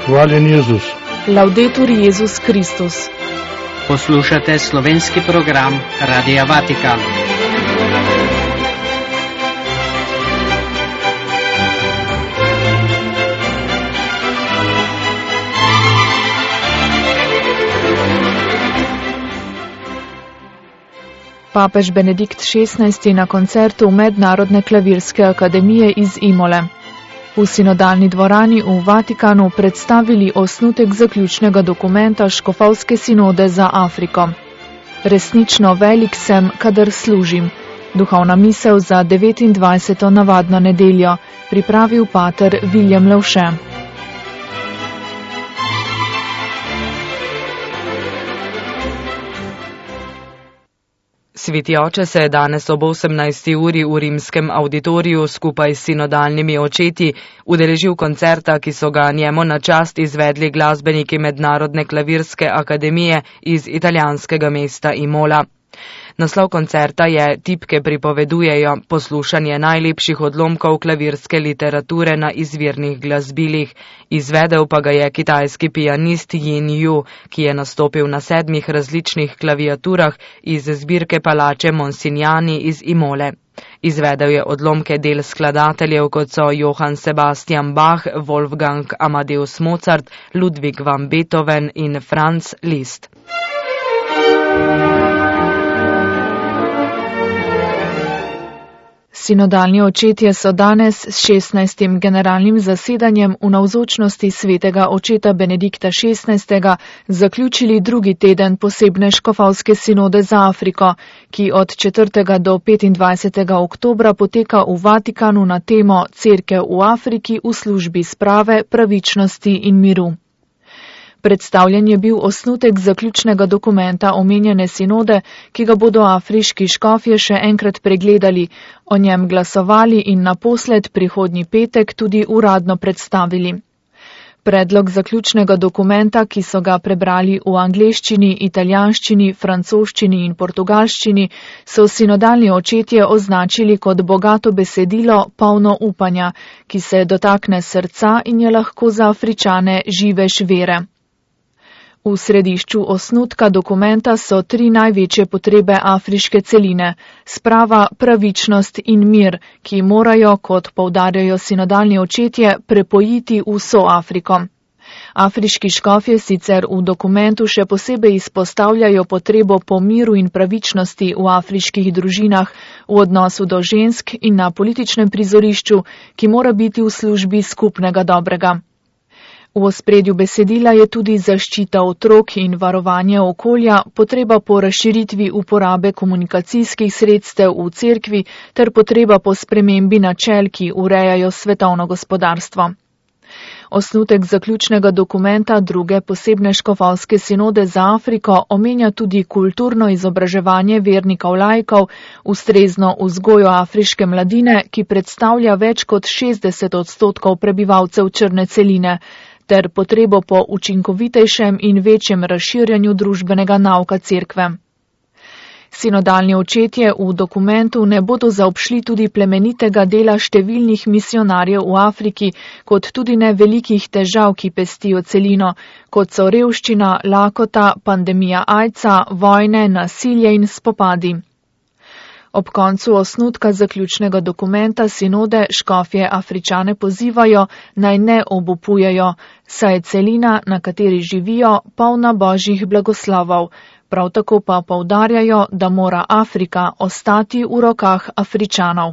Hvaljen Jezus. Laudetur Jezus Kristus. Poslušate slovenski program Radia Vatikan. Papež Benedikt XVI na koncertu Mednarodne klavirske akademije iz Imole. V sinodalni dvorani v Vatikanu predstavili osnutek zaključnega dokumenta Škofovske sinode za Afriko. Resnično velik sem, kadar služim. Duhovna misel za 29. navadno nedeljo, pripravil pater Viljem Levše. Sveti oče se je danes ob 18. uri v rimskem auditoriju skupaj s sinodalnimi očeti udeležil koncerta, ki so ga njemu na čast izvedli glasbeniki Mednarodne klavirske akademije iz italijanskega mesta Imola. Naslov koncerta je Tipke pripovedujejo, poslušanje najlepših odlomkov klavirske literature na izvirnih glasbilih. Izvedel pa ga je kitajski pianist Yin Yu, ki je nastopil na 7 različnih klaviaturah iz zbirke palače Monsignani iz Imole. Izvedel je odlomke del skladateljev, kot so Johann Sebastian Bach, Wolfgang Amadeus Mozart, Ludwig van Beethoven in Franz Liszt. Sinodalni očetje so danes s 16. generalnim zasedanjem v navzočnosti svetega očeta Benedikta XVI. Zaključili drugi teden posebne Škofovske sinode za Afriko, ki od 4. do 25. oktobra poteka v Vatikanu na temo Cerkev v Afriki v službi sprave, pravičnosti in miru. Predstavljen je bil osnutek zaključnega dokumenta omenjene sinode, ki ga bodo afriški škofje še enkrat pregledali, o njem glasovali in naposled prihodnji petek tudi uradno predstavili. Predlog zaključnega dokumenta, ki so ga prebrali v angleščini, italijanščini, francoščini in portugalščini, so sinodalni očetje označili kot bogato besedilo, polno upanja, ki se dotakne srca in je lahko za Afričane živež vere. V središču osnutka dokumenta so 3 največje potrebe afriške celine: sprava, pravičnost in mir, ki morajo, kot poudarjajo sinodalni očetje, prepojiti vso Afriko. Afriški škofje sicer v dokumentu še posebej izpostavljajo potrebo po miru in pravičnosti v afriških družinah, v odnosu do žensk in na političnem prizorišču, ki mora biti v službi skupnega dobrega. V ospredju besedila je tudi zaščita otrok in varovanje okolja, potreba po razširitvi uporabe komunikacijskih sredstev v cerkvi ter potreba po spremembi načel, ki urejajo svetovno gospodarstvo. Osnutek zaključnega dokumenta druge posebne Škofovske sinode za Afriko omenja tudi kulturno izobraževanje vernikov laikov, ustrezno vzgojo afriške mladine, ki predstavlja več kot 60% prebivalcev črne celine, ter potrebo po učinkovitejšem in večjem razširjanju družbenega nauka cerkve. Sinodalni očetje v dokumentu ne bodo zaobšli tudi plemenitega dela številnih misionarjev v Afriki, kot tudi ne velikih težav, ki pestijo celino, kot so revščina, lakota, pandemija AIDS-a, vojne, nasilje in spopadi. Ob koncu osnutka zaključnega dokumenta sinode škofje Afričane pozivajo, naj ne obupujejo, saj je celina, na kateri živijo, polna božjih blagoslovov. Prav tako pa poudarjajo, da mora Afrika ostati v rokah Afričanov.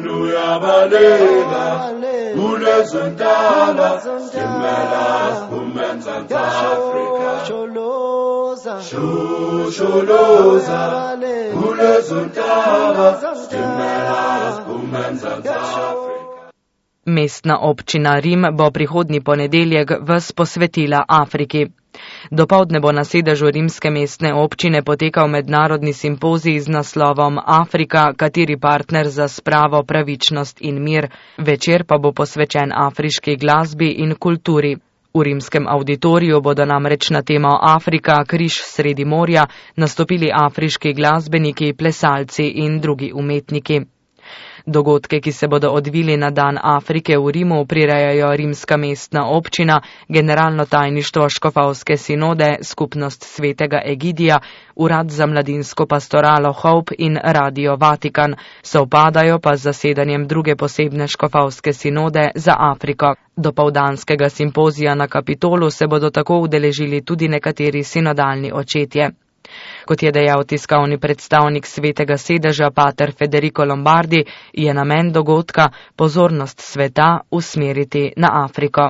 Mestna občina Rim bo prihodnji ponedeljek ves posvetila Afriki. Dopoldne bo na sedežu rimske mestne občine potekal mednarodni simpozij z naslovom Afrika, kateri partner za spravo, pravičnost in mir. Večer pa bo posvečen afriški glasbi in kulturi. V rimskem auditoriju bodo namreč na temo Afrika, križ sredi morja, nastopili afriški glasbeniki, plesalci in drugi umetniki. Dogodke, ki se bodo odvili na dan Afrike v Rimu, prirejajo Rimska mestna občina, Generalno tajništvo Škofovske sinode, Skupnost svetega Egidija, Urad za mladinsko pastoralo Hope in Radio Vatikan, sovpadajo pa z zasedanjem druge posebne Škofovske sinode za Afriko. Dopoldanskega simpozija na Kapitolu se bodo tako udeležili tudi nekateri sinodalni očetje. Kot je dejal tiskovni predstavnik Svetega sedeža pater Federico Lombardi, je namen dogodka pozornost sveta usmeriti na Afriko.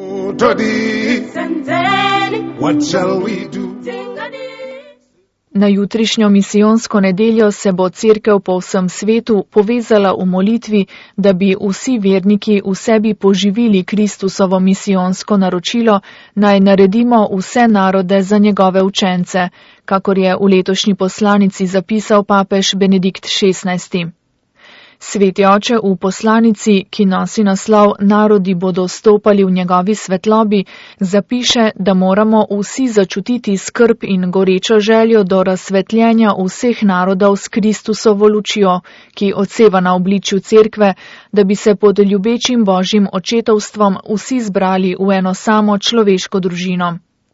Na jutrišnjo misijonsko nedeljo se bo cerkev po vsem svetu povezala v molitvi, da bi vsi verniki v sebi poživili Kristusovo misijonsko naročilo, naj naredimo vse narode za njegove učence, kakor je v letošnji poslanici zapisal papež Benedikt XVI. Sveti oče v poslanici, ki nosi naslov Narodi bodo stopali v njegovi svetlobi, zapiše, da moramo vsi začutiti skrb in gorečo željo do razsvetljenja vseh narodov s Kristusovo lučjo, ki odseva na obličju cerkve, da bi se pod ljubečim božjim očetovstvom vsi zbrali v eno samo človeško družino.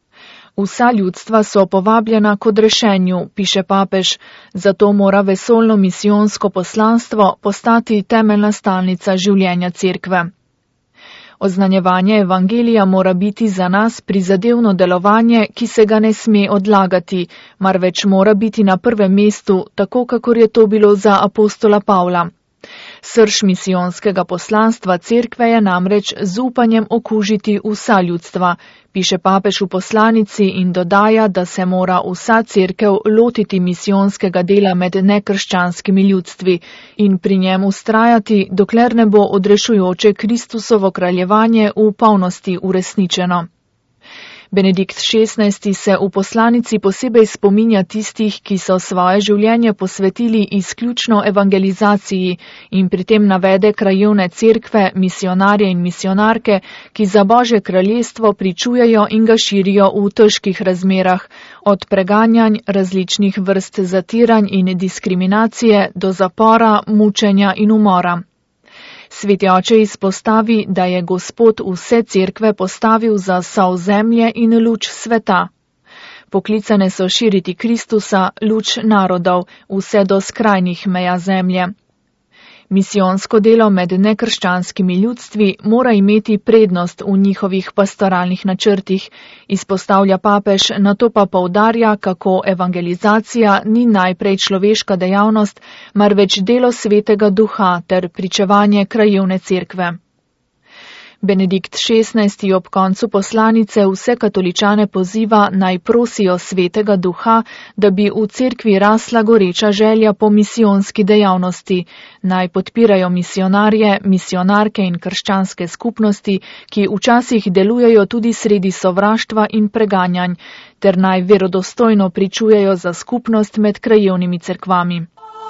Vsa ljudstva so povabljena k odrešenju, piše papež, zato mora vesoljno misijonsko poslanstvo postati temeljna stalnica življenja cerkve. Oznanjevanje evangelija mora biti za nas prizadevno delovanje, ki se ga ne sme odlagati, marveč mora biti na prvem mestu, tako kakor je to bilo za apostola Pavla. Srž misijonskega poslanstva cerkve je namreč z upanjem okužiti vsa ljudstva, piše papež v poslanici in dodaja, da se mora vsa cerkev lotiti misijonskega dela med nekrščanskimi ljudstvi in pri njem vztrajati, dokler ne bo odrešujoče Kristusovo kraljevanje v polnosti uresničeno. Benedikt XVI se v poslanici posebej spominja tistih, ki so svoje življenje posvetili izključno evangelizaciji in pri tem navede krajevne cerkve, misionarje in misionarke, ki za Božje kraljestvo pričujejo in ga širijo v težkih razmerah, od preganjanj, različnih vrst zatiranj in diskriminacije do zapora, mučenja in umora. Sveti oče izpostavi, da je Gospod vse cerkve postavil za sol zemlje in luč sveta. Poklicane so širiti Kristusa, luč narodov, vse do skrajnih meja zemlje. Misijonsko delo med nekrščanskimi ljudstvi mora imeti prednost v njihovih pastoralnih načrtih, izpostavlja papež, nato pa poudarja, kako evangelizacija ni najprej človeška dejavnost, marveč delo svetega duha ter pričevanje krajevne cerkve. Benedikt XVI ob koncu poslanice vse katoličane poziva, naj prosijo svetega duha, da bi v cerkvi rasla goreča želja po misijonski dejavnosti, naj podpirajo misionarje, misionarke in krščanske skupnosti, ki včasih delujejo tudi sredi sovraštva in preganjanj, ter naj verodostojno pričujejo za skupnost med krajevnimi cerkvami.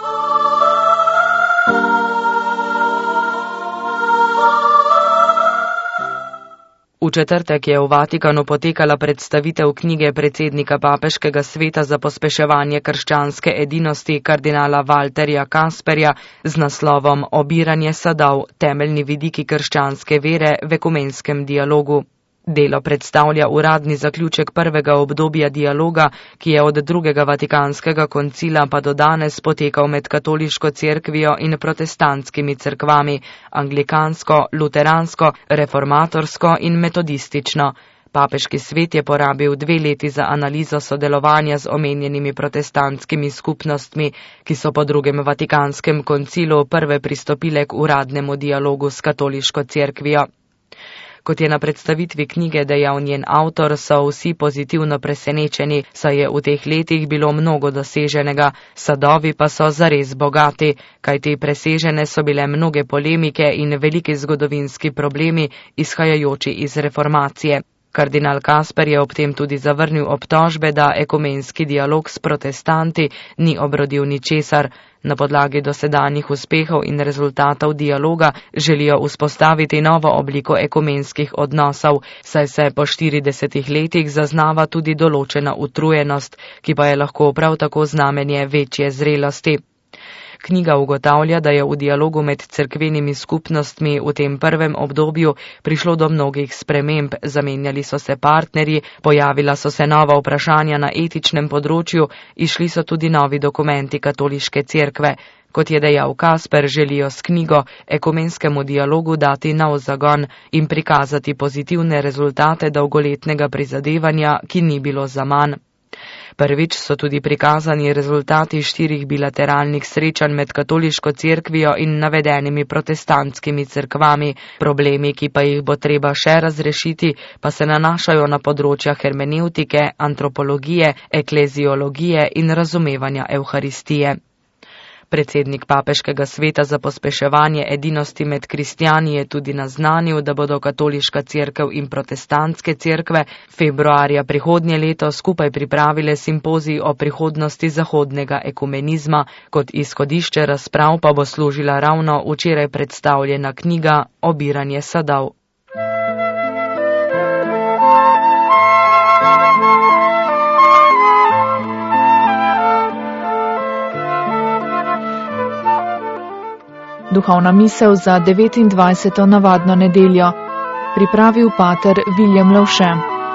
V četrtek je v Vatikanu potekala predstavitev knjige predsednika Papeškega sveta za pospeševanje krščanske edinosti kardinala Walterja Kasperja z naslovom Obiranje sadov, temeljni vidiki krščanske vere v ekumenskem dialogu. Delo predstavlja uradni zaključek prvega obdobja dialoga, ki je od drugega vatikanskega koncila pa do danes potekal med katoliško cerkvijo in protestantskimi cerkvami, anglikansko, luteransko, reformatorsko in metodistično. Papeški svet je porabil 2 leti za analizo sodelovanja z omenjenimi protestantskimi skupnostmi, ki so po drugem vatikanskem koncilu prve pristopile k uradnemu dialogu s katoliško cerkvijo. Kot je na predstavitvi knjige dejal njen avtor, so vsi pozitivno presenečeni, saj je v teh letih bilo mnogo doseženega, sadovi pa so zares bogati, kajti presežene so bile mnoge polemike in veliki zgodovinski problemi, izhajajoči iz reformacije. Kardinal Kasper je ob tem tudi zavrnil obtožbe, da ekumenski dialog s protestanti ni obrodil ničesar. Na podlagi dosedanjih uspehov in rezultatov dialoga želijo vzpostaviti novo obliko ekumenskih odnosov, saj se po 40 letih zaznava tudi določena utrujenost, ki pa je lahko prav tako znamenje večje zrelosti. Knjiga ugotavlja, da je v dialogu med cerkvenimi skupnostmi v tem prvem obdobju prišlo do mnogih sprememb, zamenjali so se partnerji, pojavila so se nova vprašanja na etičnem področju, išli so tudi novi dokumenti katoliške cerkve. Kot je dejal Kasper, želijo s knjigo ekumenskemu dialogu dati nov zagon in prikazati pozitivne rezultate dolgoletnega prizadevanja, ki ni bilo zaman. Prvič so tudi prikazani rezultati 4 bilateralnih srečanj med katoliško cerkvijo in navedenimi protestantskimi cerkvami. Problemi, ki pa jih bo treba še razrešiti, pa se nanašajo na področja hermenevtike, antropologije, ekleziologije in razumevanja evharistije. Predsednik Papeškega sveta za pospeševanje edinosti med kristjani je tudi naznanil, da bodo katoliška cerkev in protestantske cerkve februarja prihodnje leto skupaj pripravile simpozij o prihodnosti zahodnega ekumenizma. Kot izhodišče razprav pa bo služila ravno včeraj predstavljena knjiga Obiranje sadov. Duhovna misel za 29. navadno nedeljo. Pripravil pater Viljem Lovše.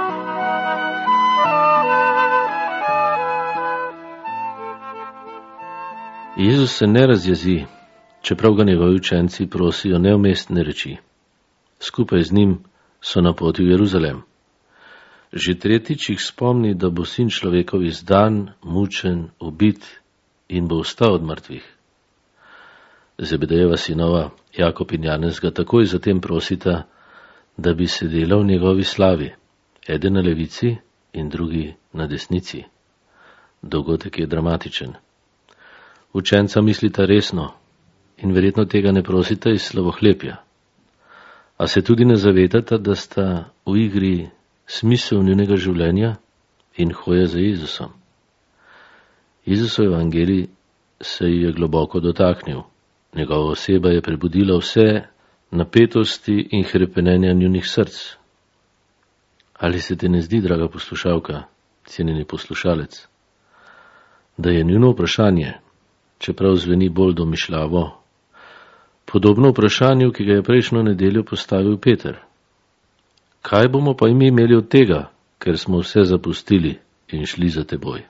Jezus se ne razjezi, čeprav ga njegovi učenci prosijo neumestne reči. Skupaj z njim so na poti v Jeruzalem. Že tretjič jih spomni, da bo sin človekov izdan, mučen, ubit in bo vstal od mrtvih. Zebedejeva sinova Jakob in Janez ga takoj zatem prosita, da bi sedela v njegovi slavi, eden na levici in drugi na desnici. Dogodek je dramatičen. Učenca mislita resno in verjetno tega ne prosita iz slavohlepja. A se tudi ne zavedata, da sta v igri smisel njunega življenja in hoja za Jezusom. Jezusov evangelij se ji je globoko dotaknil. Njegova oseba je prebudila vse napetosti in hrepenenja njunih src. Ali se te ne zdi, draga poslušalka, cenjeni poslušalec, da je njuno vprašanje, čeprav zveni bolj domišljavo, podobno vprašanju, ki ga je prejšnjo nedeljo postavil Peter? Kaj bomo pa mi imeli od tega, ker smo vse zapustili in šli za teboj?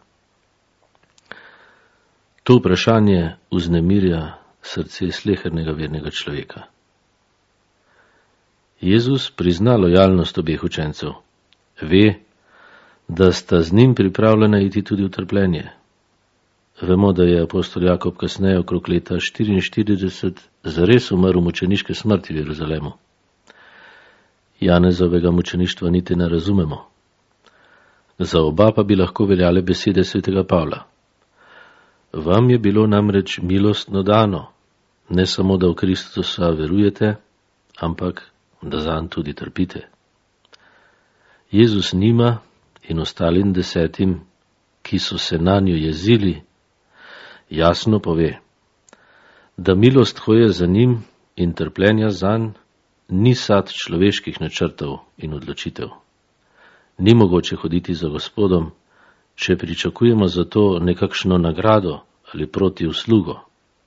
To vprašanje vznemirja srce slehernega vernega človeka. Jezus prizna lojalnost obeh učencev. Ve, da sta z njim pripravljena iti tudi v trpljenje. Vemo, da je apostol Jakob kasneje okrog leta 44 zares umrl mučeniške smrti v Jeruzalemu. Janezovega mučeništva niti ne razumemo. Za oba pa bi lahko veljale besede svetega Pavla. Vam je bilo namreč milostno dano, ne samo, da v Kristusa verujete, ampak da zanj tudi trpite. Jezus njima in ostalim 10, ki so se nanjo jezili, jasno pove, da milost hoje za njim in trpljenja zanj ni sad človeških načrtov in odločitev. Ni mogoče hoditi za Gospodom, če pričakujemo za to nekakšno nagrado ali proti uslugo.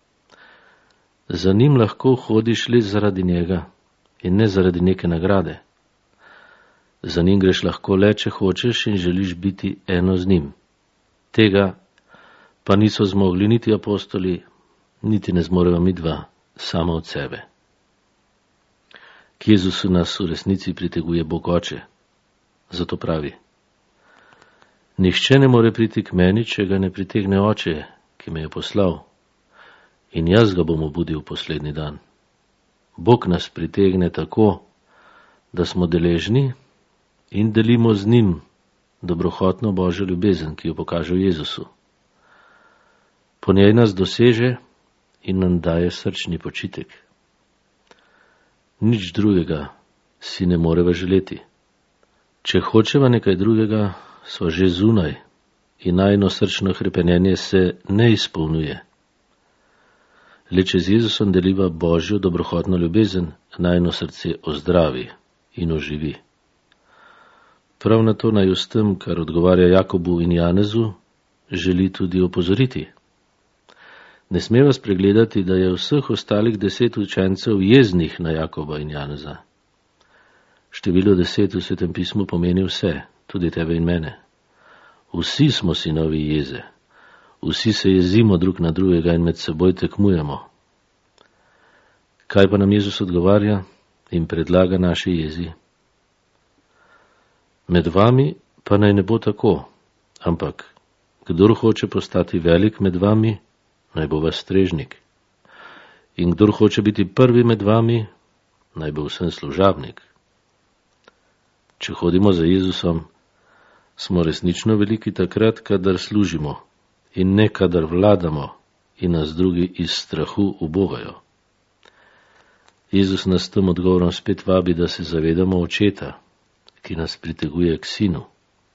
Za njim lahko hodiš le zaradi njega in ne zaradi neke nagrade. Za njim greš lahko le, če hočeš in želiš biti eno z njim. Tega pa niso zmogli niti apostoli, niti ne zmoreva midva sama od sebe. K Jezusu nas v resnici priteguje Bog Oče. Zato pravi: nihče ne more priti k meni, če ga ne pritegne Oče, ki me je poslal, in jaz ga bom obudil poslednji dan. Bog nas pritegne tako, da smo deležni in delimo z njim dobrohotno Božjo ljubezen, ki jo pokaže v Jezusu. Po njej nas doseže in nam daje srčni počitek. Nič drugega si ne moreva želeti. Če hočeva nekaj drugega, sva že zunaj in najino srčno hrepenenje se ne izpolnjuje. Le če z Jezusom deliva Božjo dobrohotno ljubezen, najino srce ozdravi in oživi. Prav na to naj s tem, kar odgovarja Jakobu in Janezu, želi tudi opozoriti. Ne sme vas pregledati, da je vseh ostalih 10 učencev jeznih na Jakoba in Janeza. Število 10 v Svetem pismu pomeni vse, tudi tebe in mene. Vsi smo sinovi jeze. Vsi se jezimo drug na drugega in med seboj tekmujemo. Kaj pa nam Jezus odgovarja in predlaga naši jezi? Med vami pa naj ne bo tako, ampak kdor hoče postati velik med vami, naj bo vas strežnik. In kdor hoče biti prvi med vami, naj bo vsem služabnik. Če hodimo za Jezusom, smo resnično veliki takrat, kadar služimo in ne kadar vladamo in nas drugi iz strahu ubogajo. Jezus nas tem odgovorom spet vabi, da se zavedamo očeta, ki nas priteguje k sinu.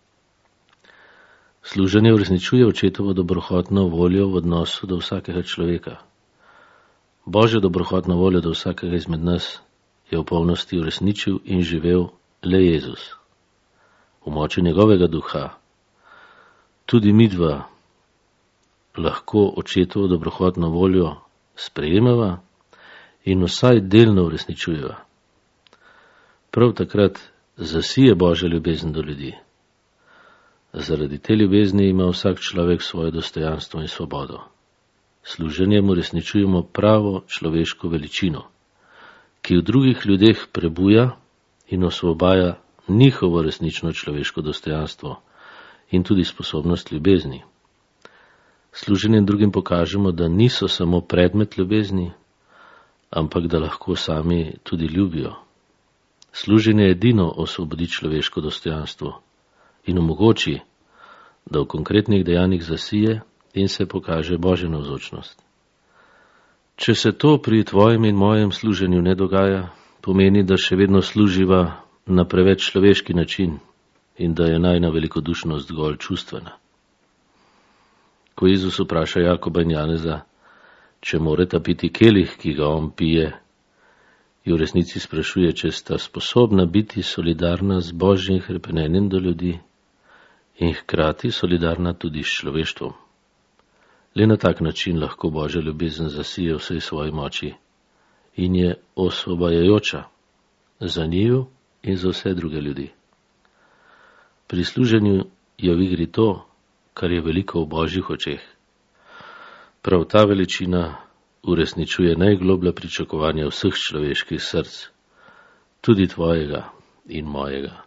Služenje uresničuje očetovo dobrohotno voljo v odnosu do vsakega človeka. Božjo dobrohotno voljo do vsakega izmed nas je v polnosti uresničil in živel le Jezus. V moči njegovega duha tudi midva lahko očetovo dobrohotno voljo sprejemava in vsaj delno uresničujeva. Prav takrat zasije Božja ljubezen do ljudi. Zaradi te ljubezni ima vsak človek svoje dostojanstvo in svobodo. Služenjem uresničujemo pravo človeško veličino, ki v drugih ljudeh prebuja in osvobaja njihovo resnično človeško dostojanstvo in tudi sposobnost ljubezni. Služenjem drugim pokažemo, da niso samo predmet ljubezni, ampak da lahko sami tudi ljubijo. Služenje edino osvobodi človeško dostojanstvo in omogoči, da v konkretnih dejanjih zasije in se pokaže Božja navzočnost. Če se to pri tvojem in mojem služenju ne dogaja, pomeni, da še vedno služiva na preveč človeški način in da je najna velikodušnost zgolj čustvena. Ko Jezus vpraša Jakoba in Janeza, če morata piti kelih, ki ga on pije, in v resnici sprašuje, če sta sposobna biti solidarna z Božjim hrepenenjem do ljudi in hkrati solidarna tudi s človeštvom. Le na tak način lahko Božja ljubezen zasije vsej svoji moči in je osvobajajoča za njiju in za vse druge ljudi. Pri služenju je v igri to, kar je veliko v Božjih očeh. Prav ta veličina uresničuje najgloblja pričakovanja vseh človeških src, tudi tvojega in mojega.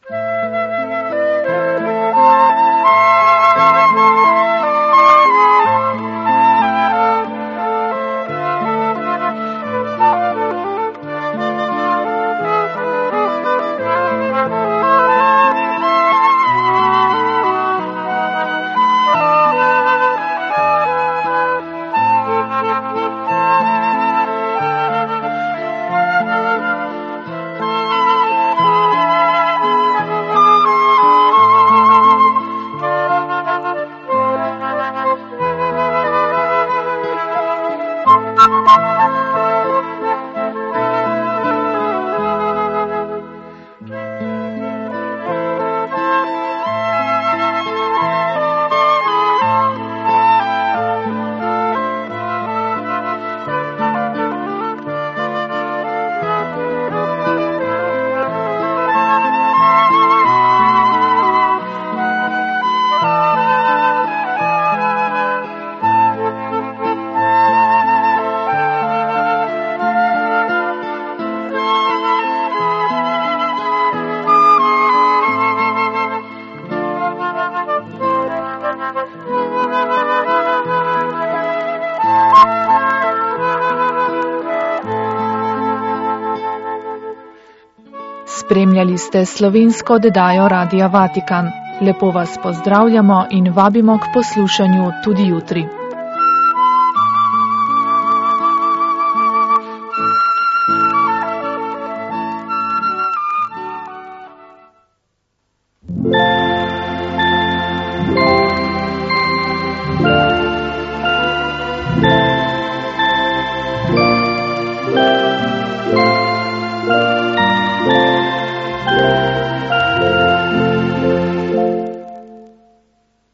Spremljali ste slovensko oddajo Radia Vatikan. Lepo vas pozdravljamo in vabimo k poslušanju tudi jutri.